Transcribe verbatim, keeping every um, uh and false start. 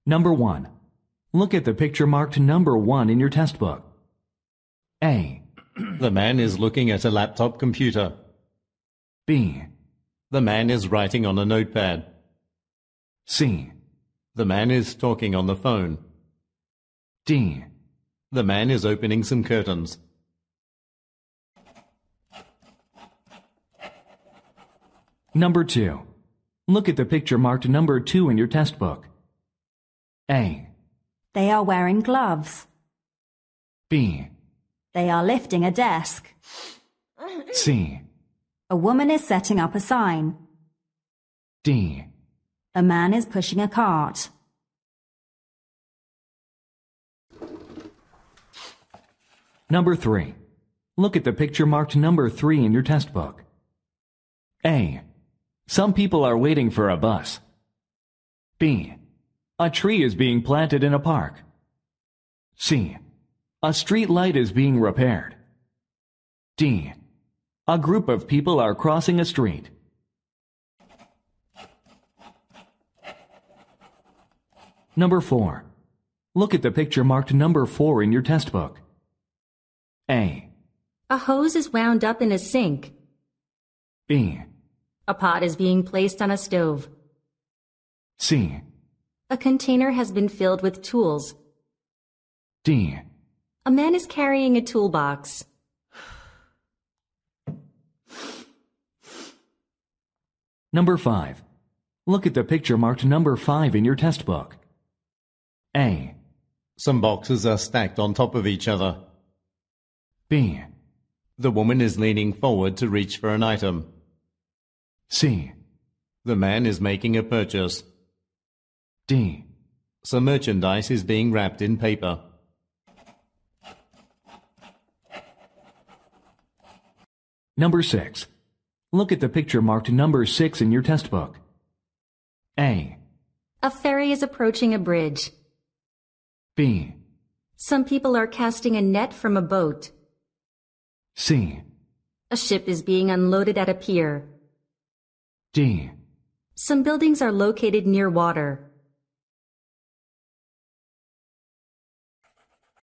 Number one. Look at the picture marked number one in your test book. A. The man is looking at a laptop computer. B. The man is writing on a notepad. C. The man is talking on the phone. D. The man is opening some curtains. Number two. Look at the picture marked number two in your test book. A. They are wearing gloves. B. They are lifting a desk. C. A woman is setting up a sign. D. A man is pushing a cart. Number three. Look at the picture marked number three in your test book. A. Some people are waiting for a bus. B. A tree is being planted in a park. C. A street light is being repaired. D. A group of people are crossing a street. Number four. Look at the picture marked number four in your test book. A. A hose is wound up in a sink. B. A pot is being placed on a stove. C. A container has been filled with tools. D. A man is carrying a toolbox. Number five. Look at the picture marked number five in your test book. A. Some boxes are stacked on top of each other. B. The woman is leaning forward to reach for an item. C. The man is making a purchase. D. Some merchandise is being wrapped in paper. Number six. Look at the picture marked number six in your test book. A. A ferry is approaching a bridge. B. Some people are casting a net from a boat. C. A ship is being unloaded at a pier. D. Some buildings are located near water.